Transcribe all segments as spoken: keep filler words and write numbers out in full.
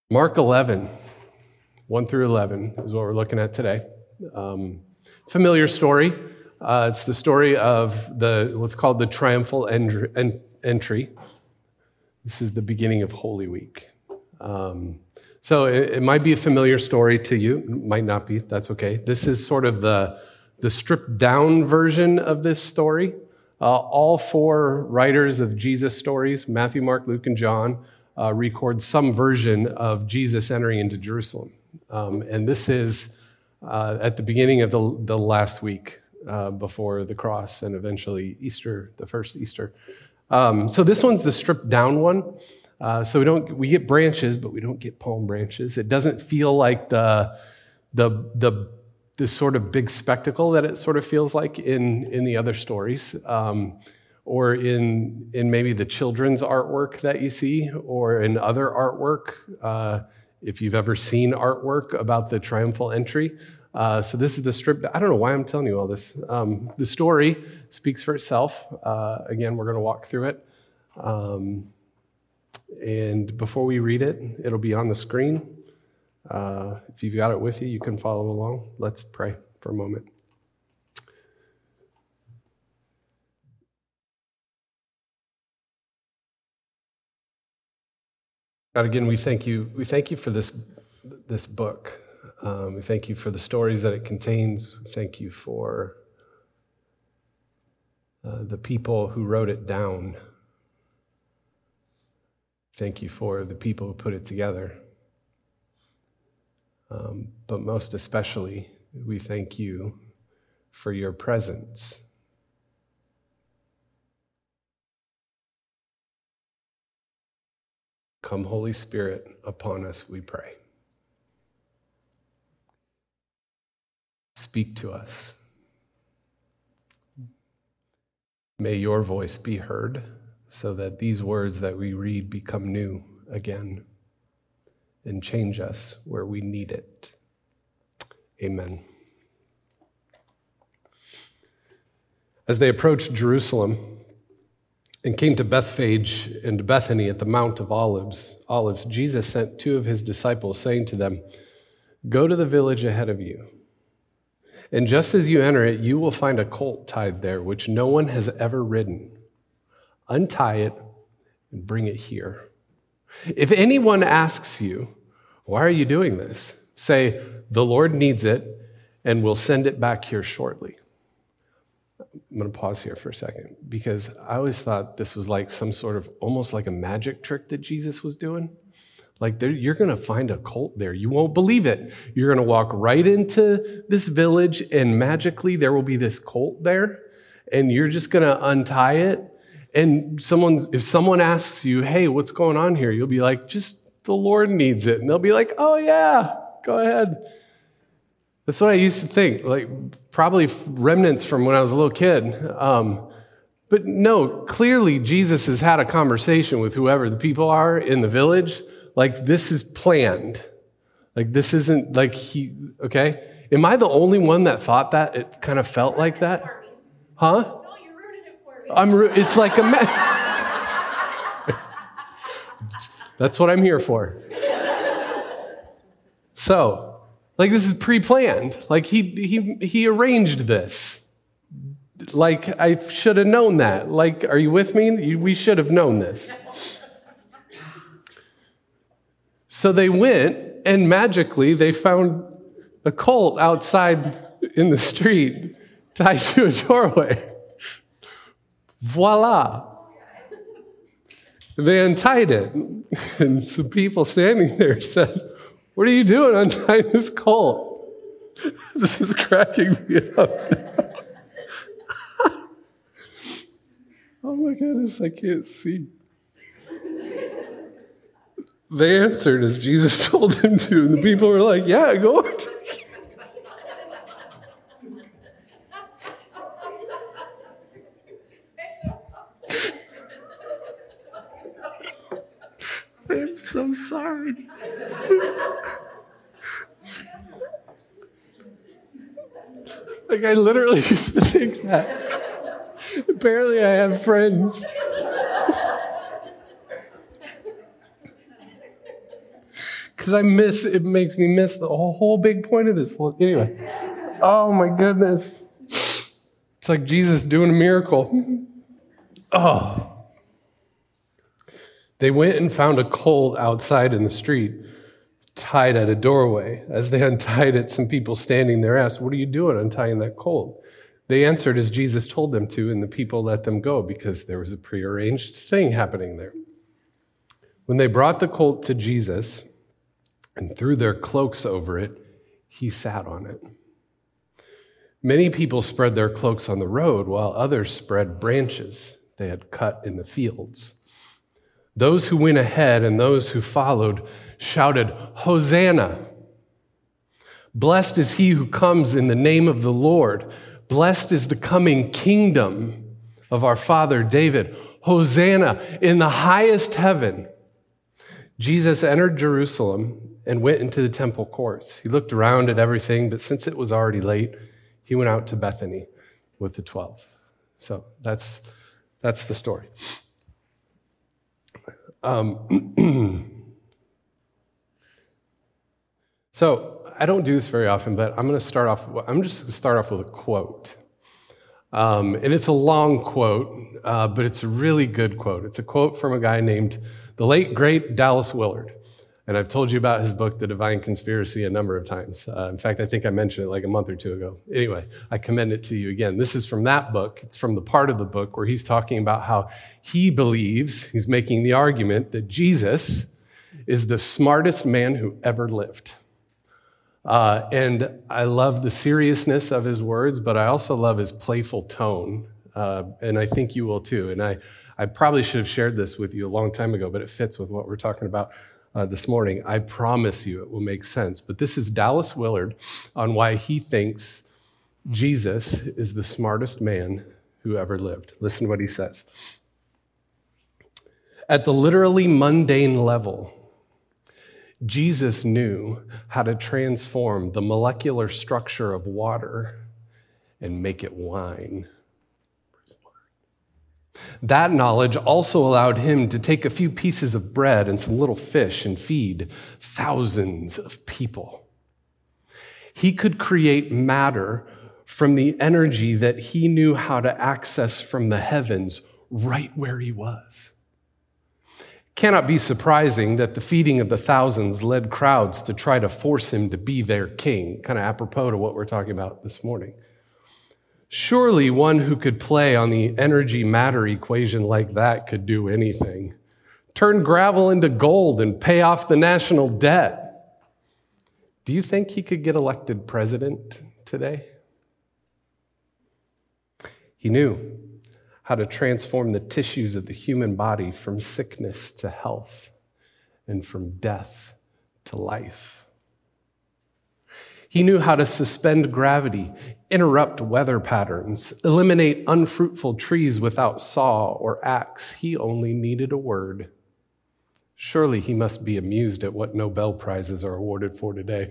Mark eleven, one through eleven is what we're looking at today. Um, familiar story. Uh, it's the story of the what's called the triumphal en- entry. This is the beginning of Holy Week. Um, so it, it might be a familiar story to you. It might not be. That's okay. This is sort of the, the stripped down version of this story. Uh, all four writers of Jesus stories, Matthew, Mark, Luke, and John, uh, record some version of Jesus entering into Jerusalem. Um, and this is uh, at the beginning of the, the last week uh, before the cross and eventually Easter, the first Easter. Um, so this one's the stripped down one. Uh, so we don't we get branches, but we don't get palm branches. It doesn't feel like the the the this sort of big spectacle that it sort of feels like in in the other stories, um, or in in maybe the children's artwork that you see, or in other artwork. Uh, if you've ever seen artwork about the triumphal entry. Uh, so this is the strip. I don't know why I'm telling you all this. Um, the story speaks for itself. Uh, again, we're going to walk through it. Um, and before we read it, it'll be on the screen. Uh, if you've got it with you, you can follow along. Let's pray for a moment. God, again, we thank you. We thank you for this, this book. Um, we thank you for the stories that it contains. We thank you for uh, the people who wrote it down. Thank you for the people who put it together. Um, but most especially, we thank you for your presence. Come, Holy Spirit, upon us, we pray. Speak to us. May your voice be heard so that these words that we read become new again and change us where we need it. Amen. As they approached Jerusalem and came to Bethphage and to Bethany at the Mount of Olives, Olives, Jesus sent two of his disciples, saying to them, "Go to the village ahead of you. And just as you enter it, you will find a colt tied there, which no one has ever ridden. Untie it and bring it here. If anyone asks you, 'Why are you doing this?' say, 'The Lord needs it, and we'll send it back here shortly.'" I'm going to pause here for a second, because I always thought this was like some sort of, almost like a magic trick that Jesus was doing. Like, there, you're going to find a colt there. You won't believe it. You're going to walk right into this village, and magically there will be this colt there, and you're just going to untie it. And someone's, if someone asks you, "Hey, what's going on here?" you'll be like, "Just the Lord needs it." And they'll be like, "Oh yeah, go ahead." That's what I used to think, like probably remnants from when I was a little kid. Um, but no, clearly Jesus has had a conversation with whoever the people are in the village. Like, this is planned. Like, this isn't like he, okay? Am I the only one that thought that? It kind of felt like that? Huh? No, you're ruining it for me. I'm, it's like a me- That's what I'm here for. So, like, this is pre-planned. Like, he he he arranged this. Like, I should have known that. Like, are you with me? We should have known this. So they went, and magically they found a colt outside in the street tied to a doorway. Voila. They untied it, and some people standing there said, "What are you doing untying this colt?" This is cracking me up. Oh my goodness, I can't see. They answered as Jesus told them to, and the people were like, "Yeah, go on." I'm so sorry. Like, I literally used to think that. Apparently I have friends. Because I miss, it makes me miss the whole, whole big point of this. Anyway, oh my goodness. It's like Jesus doing a miracle. Oh. They went and found a colt outside in the street, tied at a doorway. As they untied it, some people standing there asked, "What are you doing untying that colt?" They answered as Jesus told them to, and the people let them go because there was a prearranged thing happening there. When they brought the colt to Jesus and threw their cloaks over it, he sat on it. Many people spread their cloaks on the road, while others spread branches they had cut in the fields. Those who went ahead and those who followed shouted, "Hosanna! Blessed is he who comes in the name of the Lord. Blessed is the coming kingdom of our father David. Hosanna in the highest heaven." Jesus entered Jerusalem and went into the temple courts. He looked around at everything, but since it was already late, he went out to Bethany with the twelve. So that's that's the story. Um, so I don't do this very often, but I'm going to start off. I'm just going to start off with a quote, um, and it's a long quote, uh, but it's a really good quote. It's a quote from a guy named the late great Dallas Willard, and I've told you about his book, The Divine Conspiracy, a number of times. Uh, in fact, I think I mentioned it like a month or two ago. Anyway, I commend it to you again. This is from that book. It's from the part of the book where he's talking about how he believes, he's making the argument that Jesus is the smartest man who ever lived. Uh, and I love the seriousness of his words, but I also love his playful tone, uh, and I think you will too. And I, I probably should have shared this with you a long time ago, but it fits with what we're talking about Uh, this morning. I promise you it will make sense. But this is Dallas Willard on why he thinks Jesus is the smartest man who ever lived. Listen to what he says. At the literally mundane level, Jesus knew how to transform the molecular structure of water and make it wine. That knowledge also allowed him to take a few pieces of bread and some little fish and feed thousands of people. He could create matter from the energy that he knew how to access from the heavens right where he was. Cannot be surprising that the feeding of the thousands led crowds to try to force him to be their king, kind of apropos to what we're talking about this morning. Surely one who could play on the energy-matter equation like that could do anything. Turn gravel into gold and pay off the national debt. Do you think he could get elected president today? He knew how to transform the tissues of the human body from sickness to health and from death to life. He knew how to suspend gravity, interrupt weather patterns, eliminate unfruitful trees without saw or axe. He only needed a word. Surely he must be amused at what Nobel Prizes are awarded for today.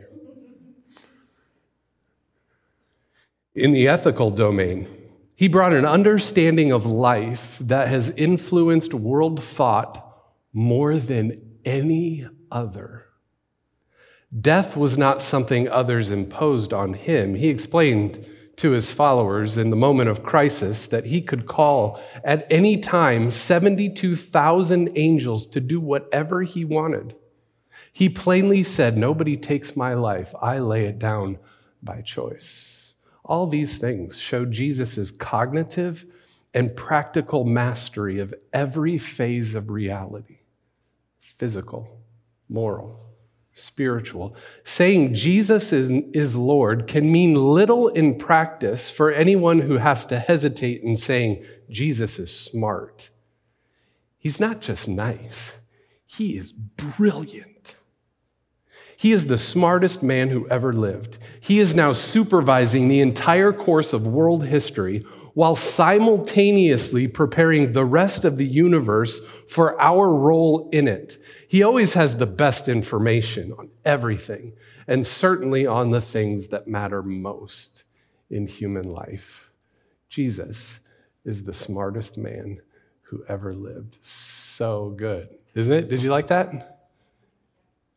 In the ethical domain, he brought an understanding of life that has influenced world thought more than any other. Death was not something others imposed on him. He explained to his followers in the moment of crisis that he could call at any time seventy-two thousand angels to do whatever he wanted. He plainly said, "Nobody takes my life. I lay it down by choice." All these things showed Jesus' cognitive and practical mastery of every phase of reality: physical, moral, spiritual. Saying Jesus is, is Lord can mean little in practice for anyone who has to hesitate in saying Jesus is smart. He's not just nice, he is brilliant. He is the smartest man who ever lived. He is now supervising the entire course of world history while simultaneously preparing the rest of the universe for our role in it. He always has the best information on everything, and certainly on the things that matter most in human life. Jesus is the smartest man who ever lived. So good, isn't it? Did you like that?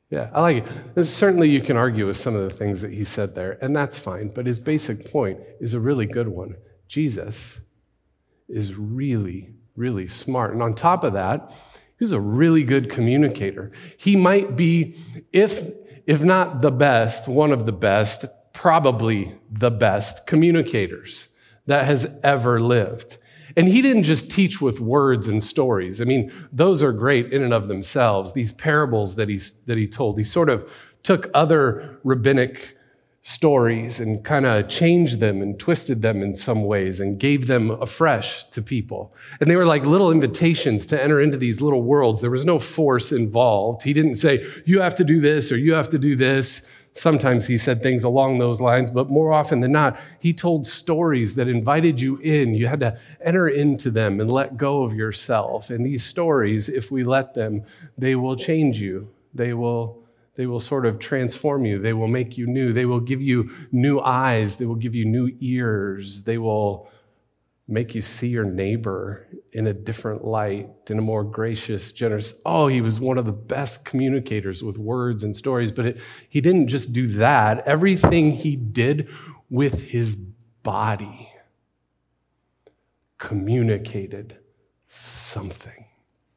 Yeah, I like it. And certainly you can argue with some of the things that he said there, and that's fine. But his basic point is a really good one. Jesus is really, really smart. And on top of that, he's a really good communicator. He might be, if, if not the best, one of the best, probably the best communicators that has ever lived. And he didn't just teach with words and stories. I mean, those are great in and of themselves. These parables that he, that he told, he sort of took other rabbinic stories and kind of changed them and twisted them in some ways and gave them afresh to people. And they were like little invitations to enter into these little worlds. There was no force involved. He didn't say, you have to do this or you have to do this. Sometimes he said things along those lines, but more often than not, he told stories that invited you in. You had to enter into them and let go of yourself. And these stories, if we let them, they will change you. They will, they will sort of transform you. They will make you new. They will give you new eyes. They will give you new ears. They will make you see your neighbor in a different light, in a more gracious, generous. Oh, he was one of the best communicators with words and stories, but it, he didn't just do that. Everything he did with his body communicated something.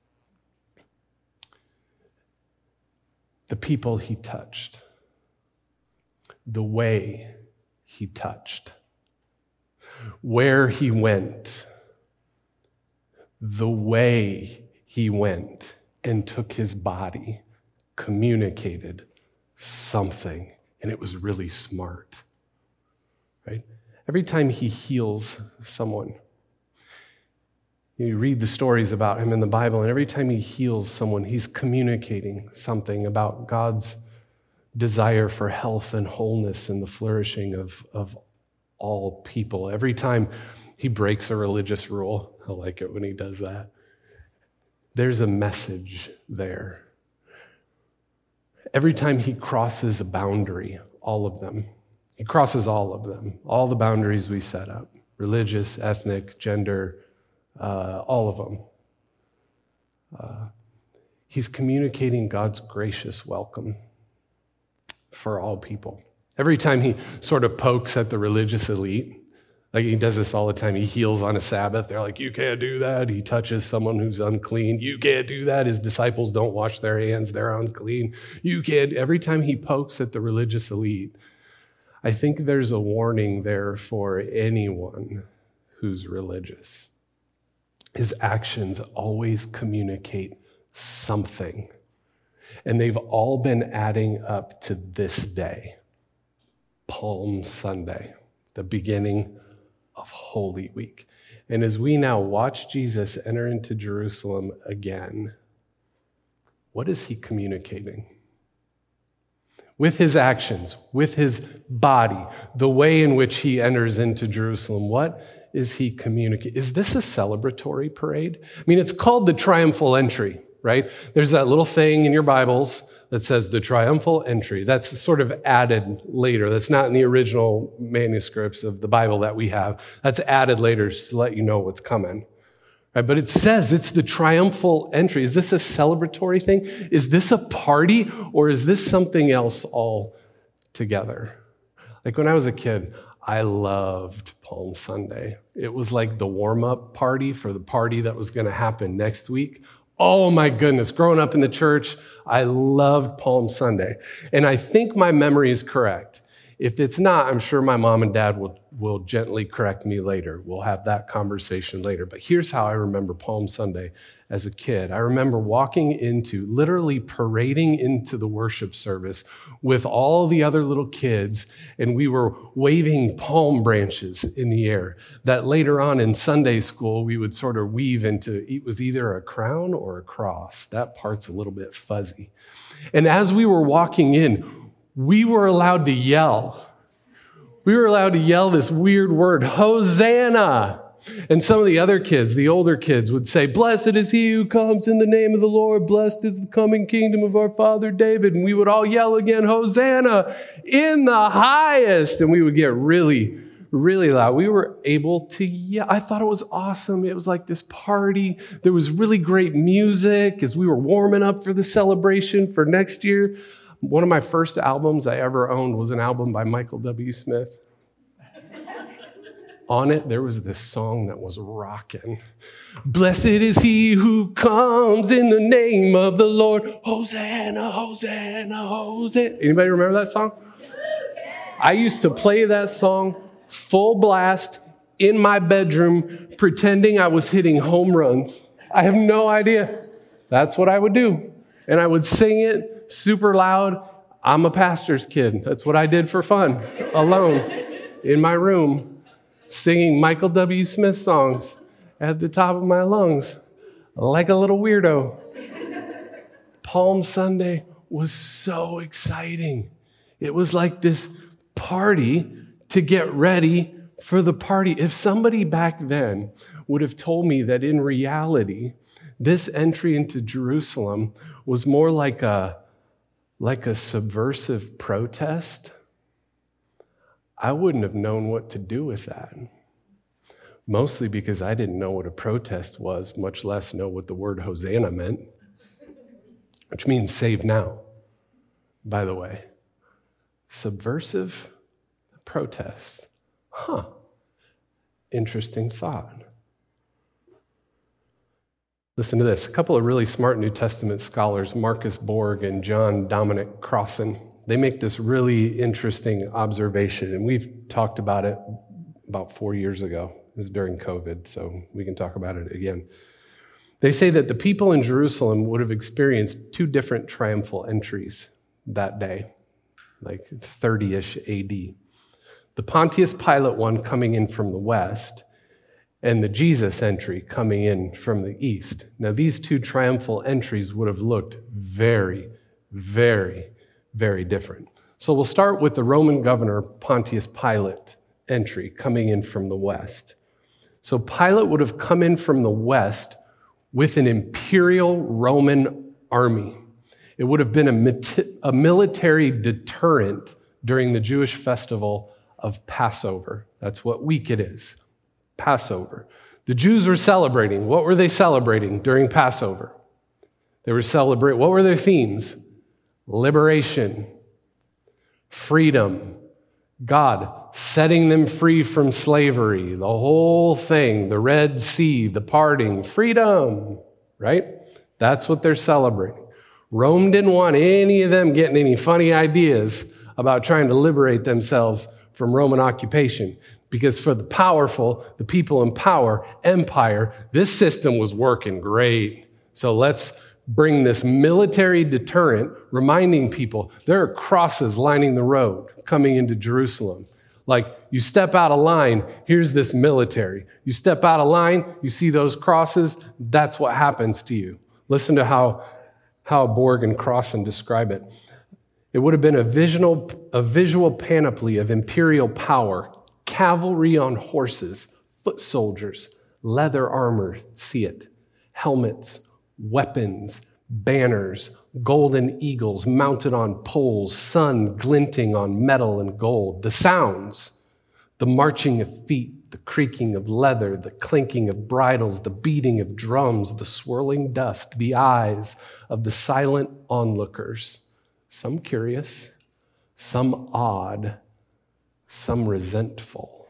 The people he touched, the way he touched, where he went, the way he went and took his body, communicated something, and it was really smart, right? Every time he heals someone, you read the stories about him in the Bible, and every time he heals someone, he's communicating something about God's desire for health and wholeness and the flourishing of, of all people. Every time he breaks a religious rule, I like it when he does that, there's a message there. Every time he crosses a boundary, all of them, he crosses all of them, all the boundaries we set up, religious, ethnic, gender, uh, all of them. Uh, he's communicating God's gracious welcome for all people. Every time he sort of pokes at the religious elite, like he does this all the time, he heals on a Sabbath. They're like, you can't do that. He touches someone who's unclean. You can't do that. His disciples don't wash their hands. They're unclean. You can't. Every time he pokes at the religious elite, I think there's a warning there for anyone who's religious. His actions always communicate something. And they've all been adding up to this day. Palm Sunday, the beginning of Holy Week. And as we now watch Jesus enter into Jerusalem again, what is he communicating? With his actions, with his body, the way in which he enters into Jerusalem, what is he communicating? Is this a celebratory parade? I mean, it's called the triumphal entry, right? There's that little thing in your Bibles that says the triumphal entry. That's sort of added later. That's not in the original manuscripts of the Bible that we have. That's added later to let you know what's coming. Right? But it says it's the triumphal entry. Is this a celebratory thing? Is this a party, or is this something else altogether? Like when I was a kid, I loved Palm Sunday. It was like the warm-up party for the party that was going to happen next week. Oh my goodness, growing up in the church, I loved Palm Sunday. And I think my memory is correct. If it's not, I'm sure my mom and dad will, will gently correct me later. We'll have that conversation later. But here's how I remember Palm Sunday as a kid. I remember walking into, literally parading into the worship service with all the other little kids, and we were waving palm branches in the air that later on in Sunday school we would sort of weave into, it was either a crown or a cross. That part's a little bit fuzzy. And as we were walking in, we were allowed to yell. We were allowed to yell this weird word, Hosanna. And some of the other kids, the older kids, would say, blessed is he who comes in the name of the Lord. Blessed is the coming kingdom of our father David. And we would all yell again, Hosanna in the highest. And we would get really, really loud. We were able to yell. I thought it was awesome. It was like this party. There was really great music as we were warming up for the celebration for next year. One of my first albums I ever owned was an album by Michael W. Smith. On it, there was this song that was rocking. Blessed is he who comes in the name of the Lord. Hosanna, Hosanna, Hosanna. Anybody remember that song? I used to play that song full blast in my bedroom, pretending I was hitting home runs. I have no idea. That's what I would do. And I would sing it super loud. I'm a pastor's kid. That's what I did for fun, alone, in my room, singing Michael W. Smith songs at the top of my lungs, like a little weirdo. Palm Sunday was so exciting. It was like this party to get ready for the party. If somebody back then would have told me that in reality, this entry into Jerusalem was more like a, like a subversive protest, I wouldn't have known what to do with that. Mostly because I didn't know what a protest was, much less know what the word Hosanna meant, which means save now, by the way. Subversive protest. Huh. Interesting thought. Listen to this. A couple of really smart New Testament scholars, Marcus Borg and John Dominic Crossan, they make this really interesting observation, and we've talked about it about four years ago. This is during COVID, so we can talk about it again. They say that the people in Jerusalem would have experienced two different triumphal entries that day, like thirty-ish A D. The Pontius Pilate one coming in from the west, and the Jesus entry coming in from the east. Now, these two triumphal entries would have looked very, very, very different. So we'll start with the Roman governor Pontius Pilate entry coming in from the west. So Pilate would have come in from the west with an imperial Roman army. It would have been a, a military deterrent during the Jewish festival of Passover. That's what week it is, Passover. The Jews were celebrating. What were they celebrating during Passover? They were celebrating, what were their themes? Liberation, freedom, God setting them free from slavery, the whole thing, the Red Sea, the parting, freedom, right? That's what they're celebrating. Rome didn't want any of them getting any funny ideas about trying to liberate themselves from Roman occupation, because for the powerful, the people in power, empire, this system was working great. So let's bring this military deterrent, reminding people there are crosses lining the road coming into Jerusalem. Like, you step out of line, here's this military. You step out of line, you see those crosses, that's what happens to you. Listen to how, how Borg and Crossan describe it. It would have been a visual, a visual panoply of imperial power, cavalry on horses, foot soldiers, leather armor, see it, helmets, weapons, banners, golden eagles mounted on poles, sun glinting on metal and gold. The sounds, the marching of feet, the creaking of leather, the clinking of bridles, the beating of drums, the swirling dust, the eyes of the silent onlookers, some curious, some awed, some resentful.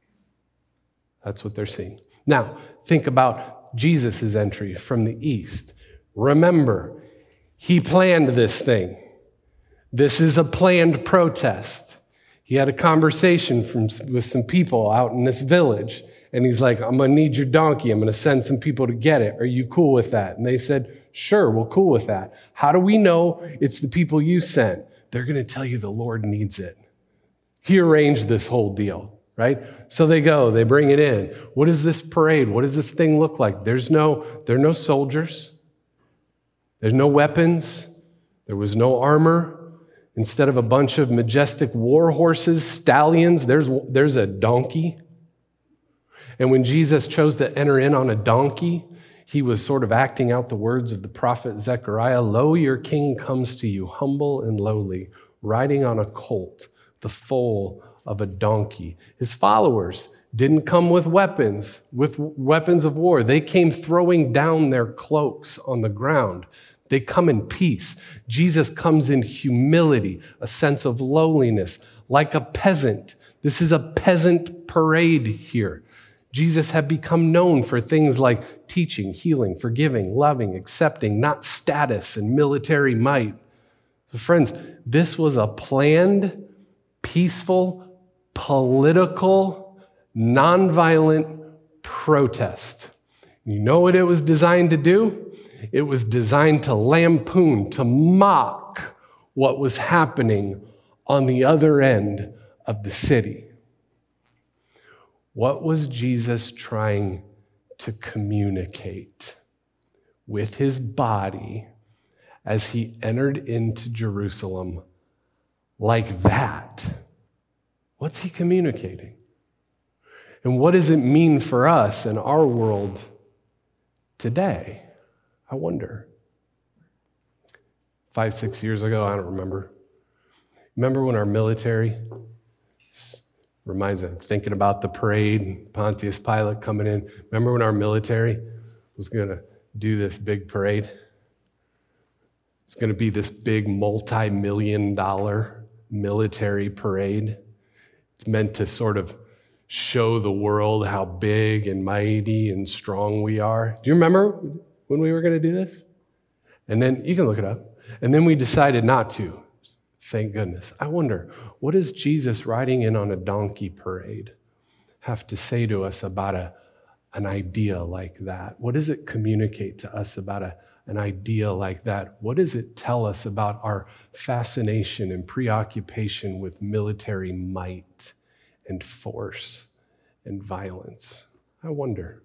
That's what they're seeing. Now, think about Jesus' entry from the east. Remember, he planned this thing. This is a planned protest. He had a conversation from, with some people out in this village, and he's like, I'm going to need your donkey. I'm going to send some people to get it. Are you cool with that? And they said, sure, we're cool with that. How do we know it's the people you sent? They're going to tell you the Lord needs it. He arranged this whole deal, right? So they go, they bring it in. What is this parade? What does this thing look like? There's no, there are no soldiers. There's no weapons. There was no armor. Instead of a bunch of majestic war horses, stallions, there's, there's a donkey. And when Jesus chose to enter in on a donkey, he was sort of acting out the words of the prophet Zechariah, "Lo, your king comes to you, humble and lowly, riding on a colt, the foal of a donkey. His followers didn't come with weapons, with weapons of war. They came throwing down their cloaks on the ground. They come in peace. Jesus comes in humility, a sense of lowliness, like a peasant. This is a peasant parade here. Jesus had become known for things like teaching, healing, forgiving, loving, accepting, not status and military might. So friends, this was a planned, peaceful, political, nonviolent protest. You know what it was designed to do? It was designed to lampoon, to mock what was happening on the other end of the city. What was Jesus trying to communicate with his body as he entered into Jerusalem like that? What's he communicating? And what does it mean for us in our world today? I wonder. Five, six years ago, I don't remember. Remember when our military, reminds me, thinking about the parade, Pontius Pilate coming in. Remember when our military was going to do this big parade? It's going to be this big multi-million dollar military parade. It's meant to sort of show the world how big and mighty and strong we are. Do you remember when we were going to do this? And then, you can look it up. And then we decided not to. Thank goodness. I wonder, what does Jesus riding in on a donkey parade have to say to us about a, an idea like that? What does it communicate to us about a, an idea like that? What does it tell us about our fascination and preoccupation with military might and force and violence? I wonder.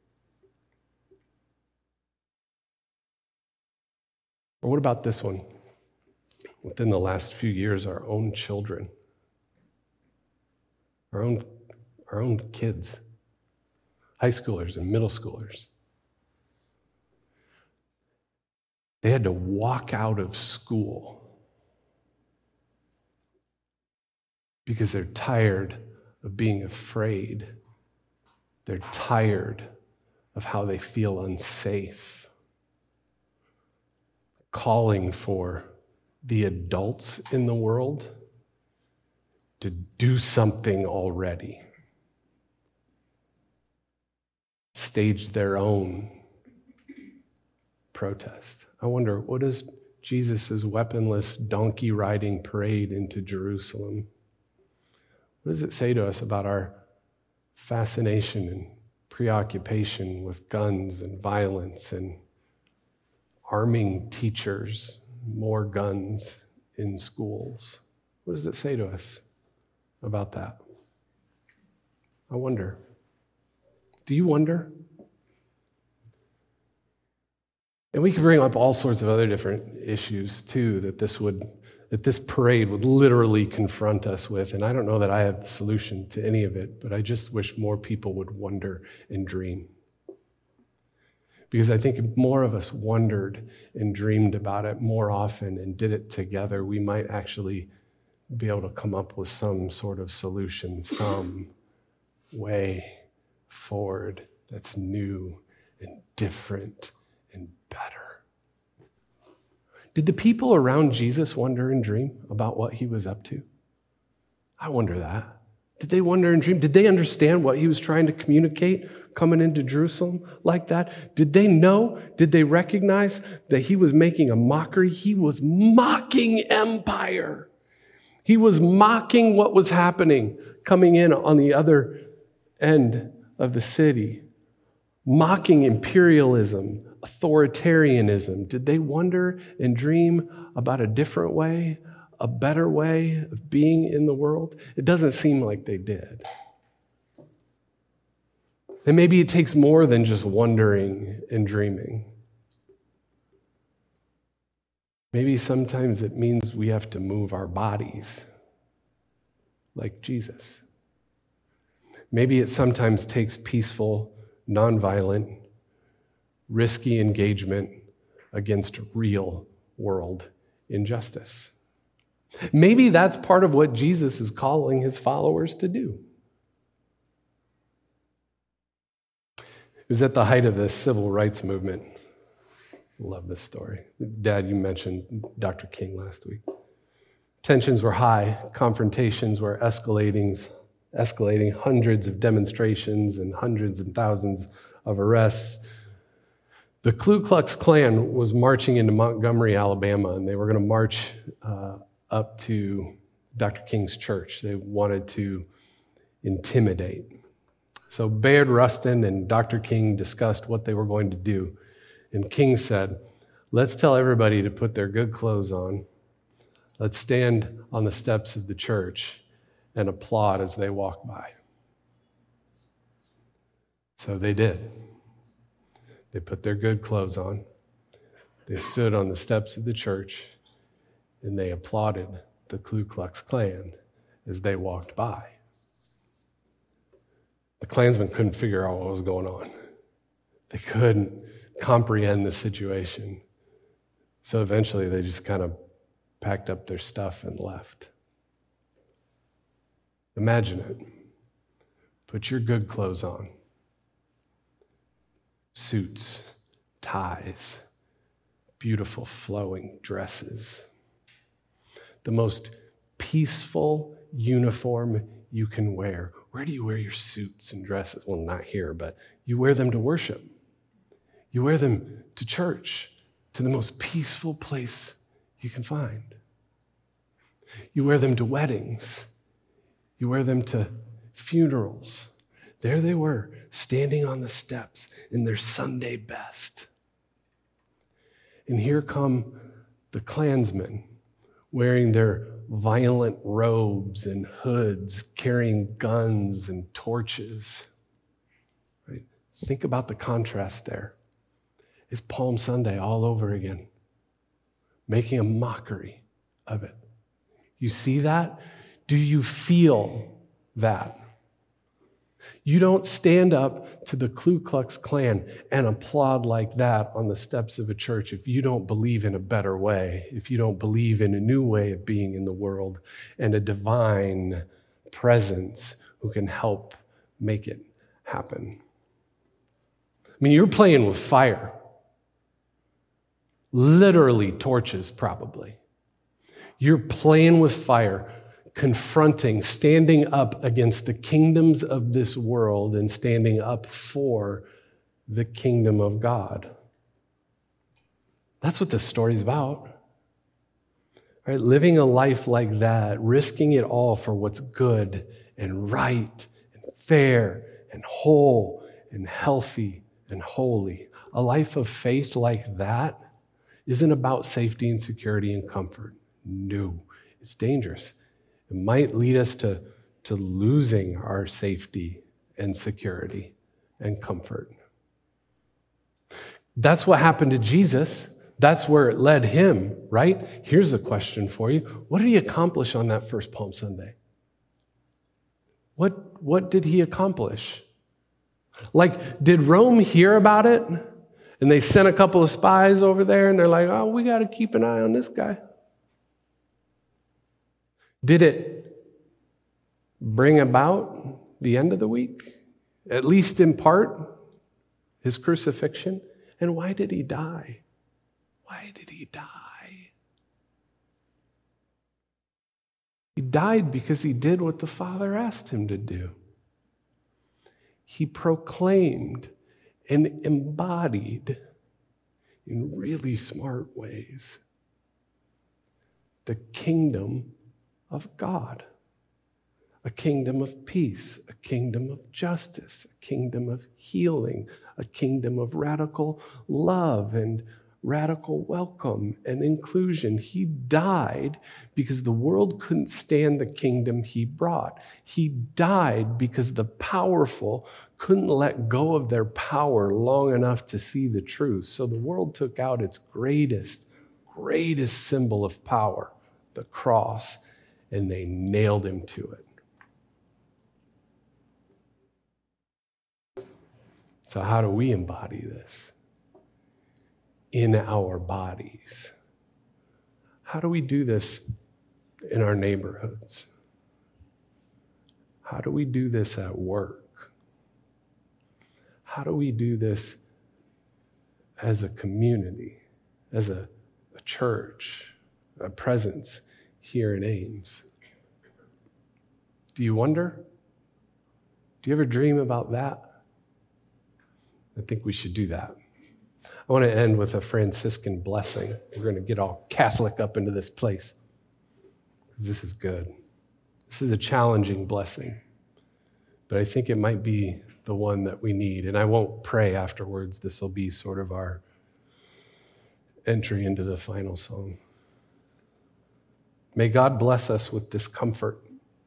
Or what about this one? Within the last few years, our own children, our own, our own kids, high schoolers and middle schoolers, they had to walk out of school because they're tired of being afraid. They're tired of how they feel unsafe, calling for the adults in the world to do something already. Stage their own protest. I wonder, what does Jesus' weaponless donkey riding parade into Jerusalem, what does it say to us about our fascination and preoccupation with guns and violence and arming teachers, more guns in schools? What does it say to us about that? I wonder. Do you wonder? And we could bring up all sorts of other different issues too that this would, that this parade would literally confront us with. And I don't know that I have the solution to any of it, but I just wish more people would wonder and dream. Because I think if more of us wondered and dreamed about it more often and did it together, we might actually be able to come up with some sort of solution, some way forward that's new and different and better. Did the people around Jesus wonder and dream about what he was up to? I wonder that. Did they wonder and dream? Did they understand what he was trying to communicate coming into Jerusalem like that? Did they know? Did they recognize that he was making a mockery? He was mocking empire. He was mocking what was happening coming in on the other end of the city, mocking imperialism, authoritarianism. Did they wonder and dream about a different way, a better way of being in the world? It doesn't seem like they did. And maybe it takes more than just wondering and dreaming. Maybe sometimes it means we have to move our bodies like Jesus. Maybe it sometimes takes peaceful, nonviolent, risky engagement against real world injustice. Maybe that's part of what Jesus is calling his followers to do. It was at the height of the civil rights movement. Love this story. Dad, you mentioned Doctor King last week. Tensions were high. Confrontations were escalating, escalating hundreds of demonstrations and hundreds and thousands of arrests. The Ku Klux Klan was marching into Montgomery, Alabama, and they were going to march uh, up to Doctor King's church. They wanted to intimidate. So Bayard Rustin and Doctor King discussed what they were going to do. And King said, let's tell everybody to put their good clothes on. Let's stand on the steps of the church and applaud as they walk by. So they did. They put their good clothes on. They stood on the steps of the church and they applauded the Ku Klux Klan as they walked by. The Klansmen couldn't figure out what was going on. They couldn't comprehend the situation. So eventually they just kind of packed up their stuff and left. Imagine it. Put your good clothes on. Suits, ties, beautiful flowing dresses. The most peaceful uniform you can wear. Where do you wear your suits and dresses? Well, not here, but you wear them to worship. You wear them to church, to the most peaceful place you can find. You wear them to weddings. You wear them to funerals. There they were, standing on the steps in their Sunday best. And here come the Klansmen, wearing their violent robes and hoods, carrying guns and torches. Right? Think about the contrast there. It's Palm Sunday all over again, making a mockery of it. You see that? Do you feel that? You don't stand up to the Ku Klux Klan and applaud like that on the steps of a church if you don't believe in a better way, if you don't believe in a new way of being in the world and a divine presence who can help make it happen. I mean, you're playing with fire. Literally torches, probably. You're playing with fire, confronting, standing up against the kingdoms of this world and standing up for the kingdom of God. That's what this story's about. Right? Living a life like that, risking it all for what's good and right and fair and whole and healthy and holy. A life of faith like that isn't about safety and security and comfort. No, it's dangerous. It might lead us to, to losing our safety and security and comfort. That's what happened to Jesus. That's where it led him, right? Here's a question for you. What did he accomplish on that first Palm Sunday? What, what did he accomplish? Like, did Rome hear about it? And they sent a couple of spies over there and they're like, oh, we got to keep an eye on this guy. Did it bring about the end of the week? At least in part, his crucifixion. And why did he die? Why did he die? He died because he did what the Father asked him to do. He proclaimed and embodied in really smart ways the kingdom of God, a kingdom of peace, a kingdom of justice, a kingdom of healing, a kingdom of radical love and radical welcome and inclusion. He died because the world couldn't stand the kingdom he brought. He died because the powerful couldn't let go of their power long enough to see the truth. So the world took out its greatest, greatest symbol of power, the cross, and they nailed him to it. So how do we embody this in our bodies? How do we do this in our neighborhoods? How do we do this at work? How do we do this as a community, as a, a church, a presence here in Ames? Do you wonder? Do you ever dream about that? I think we should do that. I want to end with a Franciscan blessing. We're going to get all Catholic up into this place, because this is good. This is a challenging blessing, but I think it might be the one that we need. And I won't pray afterwards. This will be sort of our entry into the final song. May God bless us with discomfort.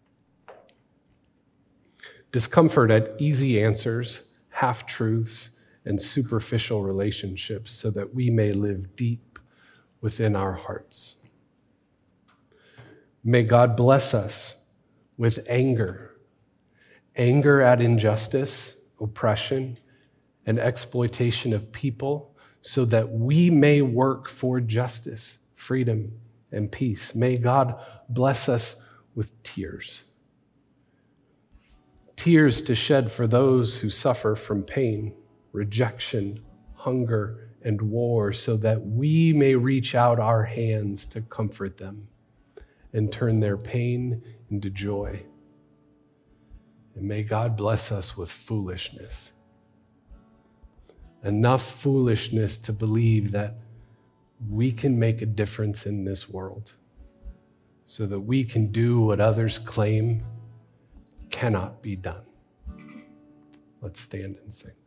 Discomfort at easy answers, half-truths, and superficial relationships, so that we may live deep within our hearts. May God bless us with anger, anger at injustice, oppression, and exploitation of people, so that we may work for justice, freedom, and peace. May God bless us with tears. Tears to shed for those who suffer from pain, rejection, hunger, and war, so that we may reach out our hands to comfort them and turn their pain into joy. And may God bless us with foolishness. Enough foolishness to believe that we can make a difference in this world, so that we can do what others claim cannot be done. Let's stand and sing.